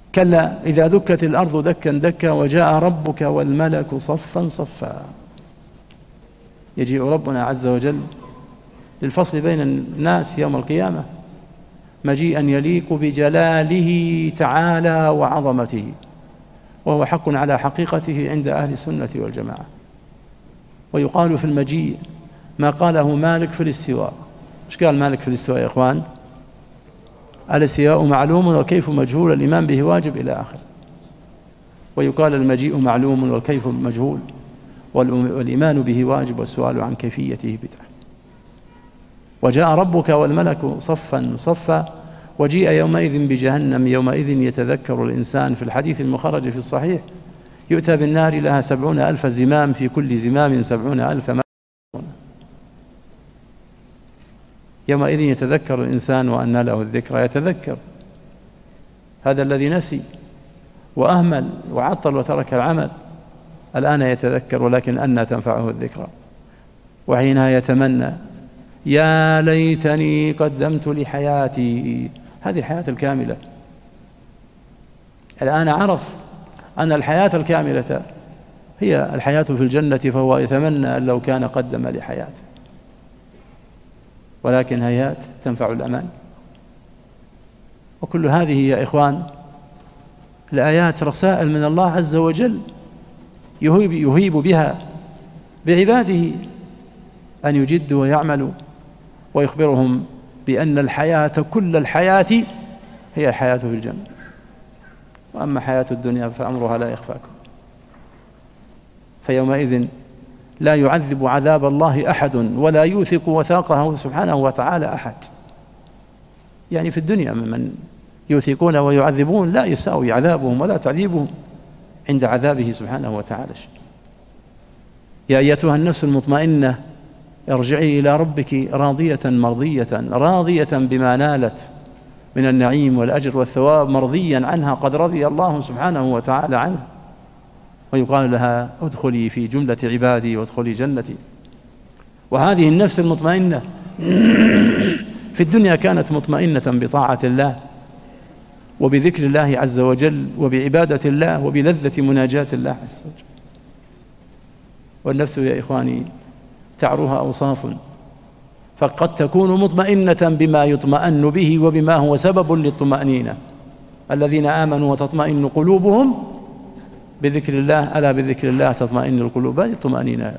كلا إذا دكت الأرض دكا دكا وجاء ربك والملك صفا صفا. يجيء ربنا عز وجل للفصل بين الناس يوم القيامة مجيئا يليق بجلاله تعالى وعظمته، وهو حق على حقيقته عند أهل السنة والجماعة. ويقال في المجيء ما قاله مالك في الاستواء. ايش قال مالك في الاستواء يا إخوان؟ الاستواء معلوم والكيف مجهول، الإيمان به واجب إلى آخر. ويقال المجيء معلوم والكيف مجهول والإيمان به واجب والسؤال عن كيفيته بدعة. وجاء ربك والملك صفا صفا. وجيء يومئذ بجهنم يومئذ يتذكر الإنسان. في الحديث المخرج في الصحيح يؤتى بالنار لها 70,000 زمام، في كل زمام 70,000 ملك. يومئذ يتذكر الإنسان وأنى له الذكرى. يتذكر هذا الذي نسي وأهمل وعطل وترك العمل، الآن يتذكر، ولكن أنى تنفعه الذكرى. وحينها يتمنى يا ليتني قدمت لحياتي. هذه الحياة الكاملة. الآن عرف أن الحياة الكاملة هي الحياة في الجنة، فهو يتمنى أن لو كان قدم لحياته، ولكن هيهات تنفع الأمان. وكل هذه يا إخوان الآيات رسائل من الله عز وجل يهيب بها بعباده أن يجدوا ويعملوا، ويخبرهم بأن الحياة كل الحياة هي الحياة في الجنة، وأما حياة الدنيا فأمرها لا يخفاكم. فيومئذ لا يعذب عذاب الله أحد ولا يوثق وثاقه سبحانه وتعالى أحد. يعني في الدنيا من يوثقون ويعذبون لا يساوي عذابهم ولا تعذيبهم عند عذابه سبحانه وتعالى. يا أيتها النفس المطمئنة ارجعي إلى ربك راضية مرضية، راضية بما نالت من النعيم والأجر والثواب، مرضيا عنها، قد رضي الله سبحانه وتعالى عنها. ويقال لها ادخلي في جملة عبادي وادخلي جنتي. وهذه النفس المطمئنة في الدنيا كانت مطمئنة بطاعة الله وبذكر الله عز وجل وبعبادة الله وبلذة مناجاة الله عز وجل. والنفس يا إخواني تعروها أوصاف، فقد تكون مطمئنة بما يطمئن به وبما هو سبب للطمأنينة. الذين آمنوا وتطمئن قلوبهم بذكر الله، ألا بذكر الله تطمئن القلوب. هذه الطمأنينة.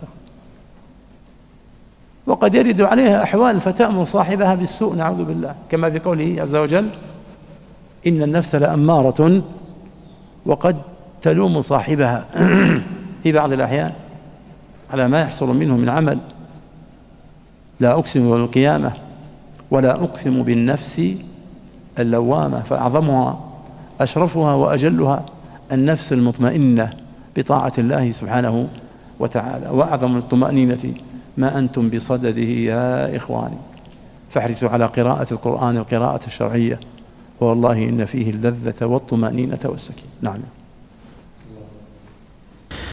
وقد يرد عليها أحوال فتأمر صاحبها بالسوء، نعوذ بالله، كما في قوله عز وجل إن النفس لأمارة، وقد تلوم صاحبها في بعض الأحيان على ما يحصل منه من عمل. لا أقسم بالقيامة ولا أقسم بالنفس اللوامة، فأعظمها أشرفها وأجلها النفس المطمئنة بطاعة الله سبحانه وتعالى. وأعظم الطمأنينة ما أنتم بصدده يا إخواني. فاحرصوا على قراءة القرآن القراءة الشرعية، والله إن فيه اللذة والطمأنينة والسكينة. نعم.